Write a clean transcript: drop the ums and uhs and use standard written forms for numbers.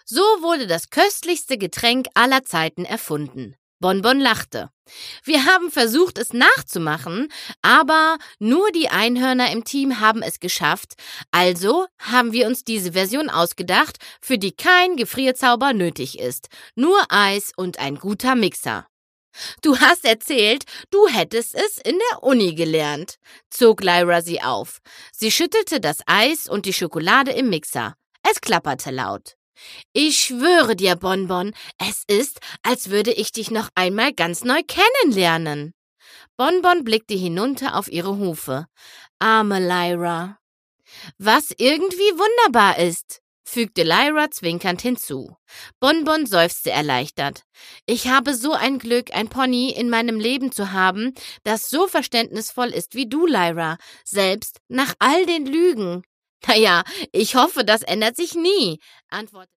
So wurde das köstlichste Getränk aller Zeiten erfunden. Bonbon lachte. Wir haben versucht, es nachzumachen, aber nur die Einhörner im Team haben es geschafft. Also haben wir uns diese Version ausgedacht, für die kein Gefrierzauber nötig ist. Nur Eis und ein guter Mixer. Du hast erzählt, du hättest es in der Uni gelernt, zog Lyra sie auf. Sie schüttelte das Eis und die Schokolade im Mixer. Es klapperte laut. Ich schwöre dir, Bonbon, es ist, als würde ich dich noch einmal ganz neu kennenlernen. Bonbon blickte hinunter auf ihre Hufe. Arme Lyra. Was irgendwie wunderbar ist, fügte Lyra zwinkernd hinzu. Bonbon seufzte erleichtert. Ich habe so ein Glück, ein Pony in meinem Leben zu haben, das so verständnisvoll ist wie du, Lyra, selbst nach all den Lügen. Naja, ich hoffe, das ändert sich nie, antwortete